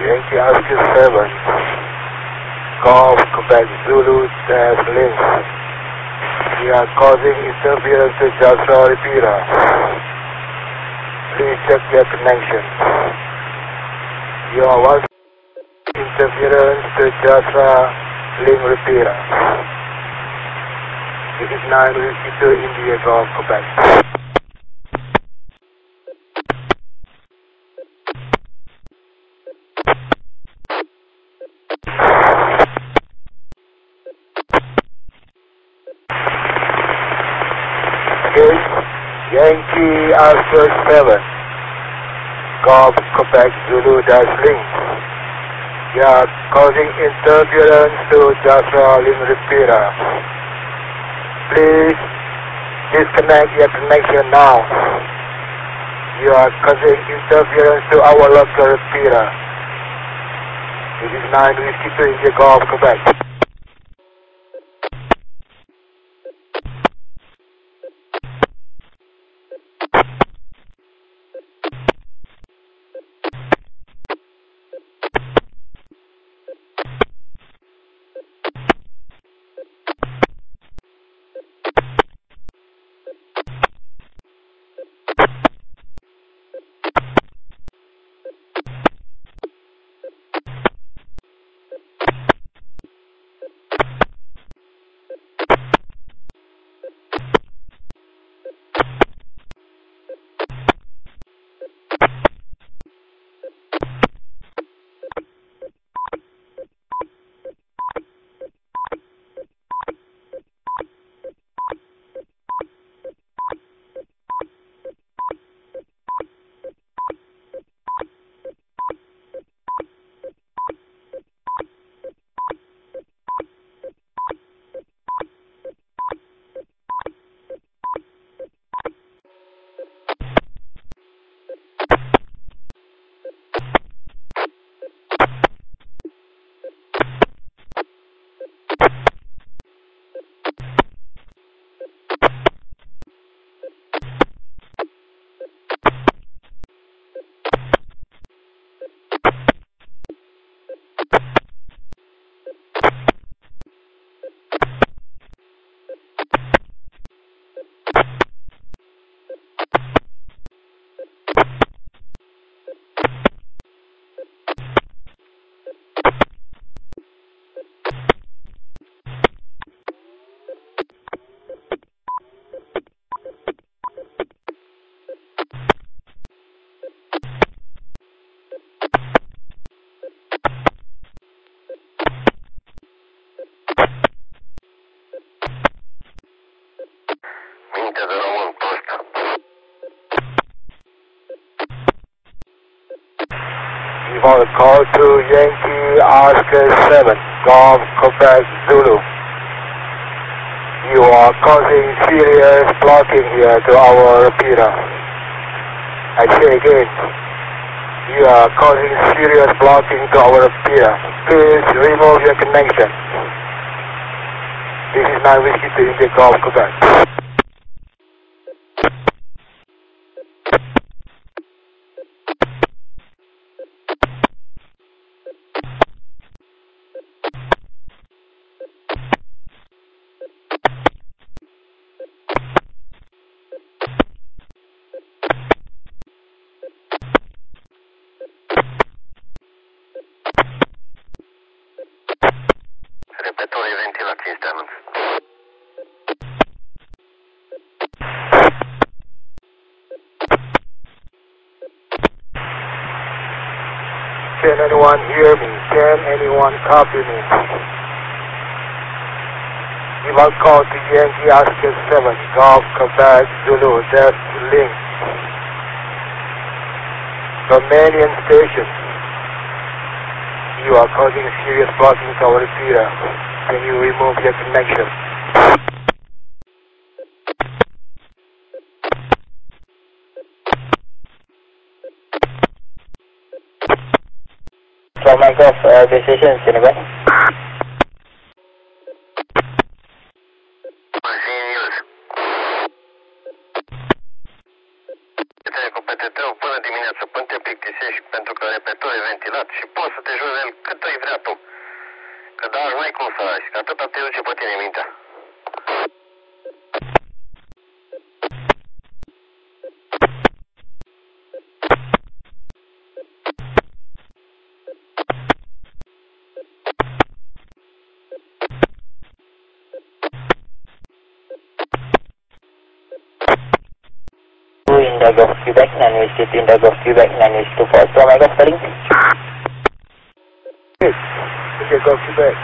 Yankee Oscar 7, Golf, Quebec, Zulu, dash link. We are causing interference to Joshua repeater. Please check your connection. You are one interference to Joshua link repeater. This is 952 India Golf, Quebec. Okay, Yankee Oscar 7, Golf, Quebec, Zulu dash link. We are causing interference to Joshua link repeater. Please disconnect your connection now. You are causing interference to our local repeater. This is 952 India Golf, Quebec. You want to call to Yankee Oscar 7, Golf, Quebec, Zulu. You are causing serious blocking here to our repeater. I say again, you are causing serious blocking to our repeater. Please remove your connection. This is 952 India Golf, Quebec. Repetorii ventilației Stamens. Can anyone hear me? Can anyone copy me? You must call to Yankee Oscar 7, Golf, Quebec, Zulu, that's link. Romanian station. You are causing serious blocking to our repeater. Can you remove your connection? So Microsoft decision Senegal. News. te dau până dimineață, până te plictisești, pentru că repetorul e ventilat și poți să te joci de el cât îi vrea tu. Că da, nu ai cum să lași, că atâta te duce pe tine mintea. India Golf Quebec, non-wish to India Golf Quebec, non-wish to Foster, my Golf calling. Yes, India Golf Quebec.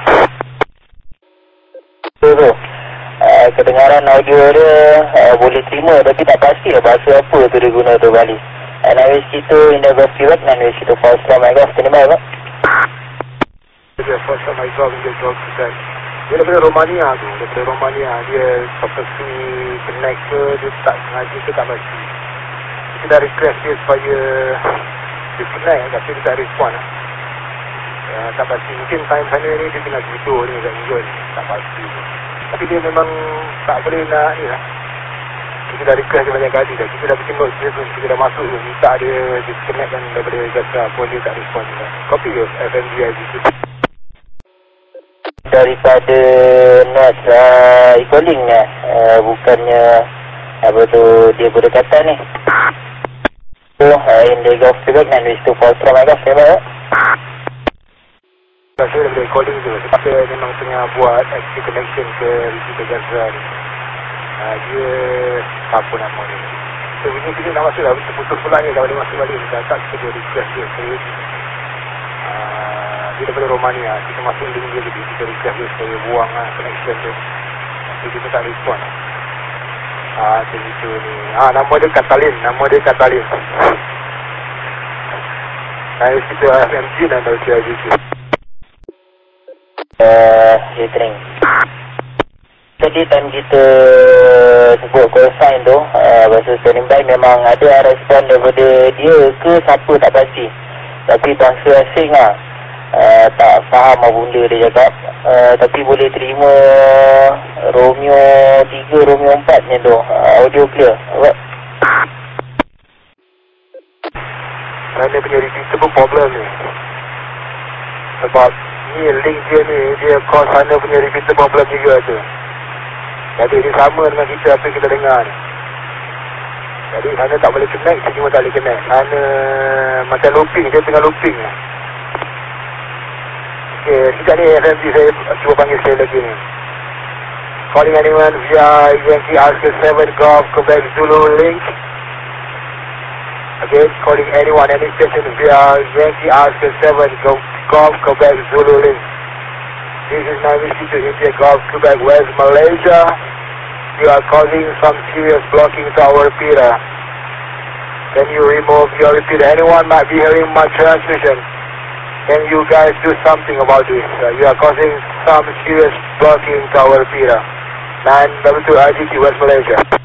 Dulu, kedengaran audio dia boleh terima tapi tak pasti bahasa apa tu dia guna tu Bali. Non-wish to India Golf Quebec, non-wish to Foster, my Golf, terima apa? Dia Foster, my Golf, India Golf Quebec. Dia daripada Romania tu, daripada Romania. Dia seperti connect ke, dia tak sengaja ke tak pasti. Kita dah request dia supaya dia connect tapi dia tak respon. Tak pasti, mungkin time sana ni dia tengah tidur ni kat Google, tak pasti. Tapi dia memang tak boleh nak ni lah. Kita dah request dia banyak kali dah. Kita dah bikin notes dia tu, kita dah masuk tu, minta dia disconnectkan daripada jasa pun dia tak respon juga. Copy ke FMGI tu. Daripada net e-calling bukannya apa tu dia berdekatan ni. India Golf Quebec, non-wish to Foster, my Golf, terima apa? Saya daripada calling tu, kita memang tengah buat active connection ke receiver Gaza ni. Dia apa nama ni. So ini kita nak masuk dah, kita putus pula ni, dah boleh masuk balik. Kita tak kita boleh request dia supaya dia daripada Romania, kita masuk link dia tadi, kita request dia supaya buang connection tu. Tapi kita tak respon. Macam itu ni. Nama dia Katalin, Saya kita FMG dan LCIGC. Catering. Jadi time kita sebut call sign tu bahasa standing by memang ada respon daripada dia ke siapa tak pasti. Tapi bahasa asing lah tak faham apa benda dia cakap. Tapi boleh terima Romeo 3, Romeo 4 macam tu. Audio clear. Apa? Dia punya repeatable problem ni. Sebab ni link dia ni, dia call sana punya repeatable problem juga tu. Jadi dia sama dengan kita apa yang kita dengar ni. Jadi sana tak boleh connect, sini pun tak boleh connect. Sana macam looping, dia tengah looping ni. Okay, sekejap ni FMG saya cuba panggil sekali lagi ni. Calling anyone via Yankee Oscar 7 Golf Quebec Zulu link. Okay, calling anyone, any station via Yankee Oscar 7 Golf Quebec Zulu link. This is non-wish to India Golf Quebec West Malaysia. You are causing some serious blocking to our repeater. Can you remove your repeater? Anyone might be hearing my transmission. Can you guys do something about this? You are causing some serious blocking to our repeater. 922 IGT West Malaysia.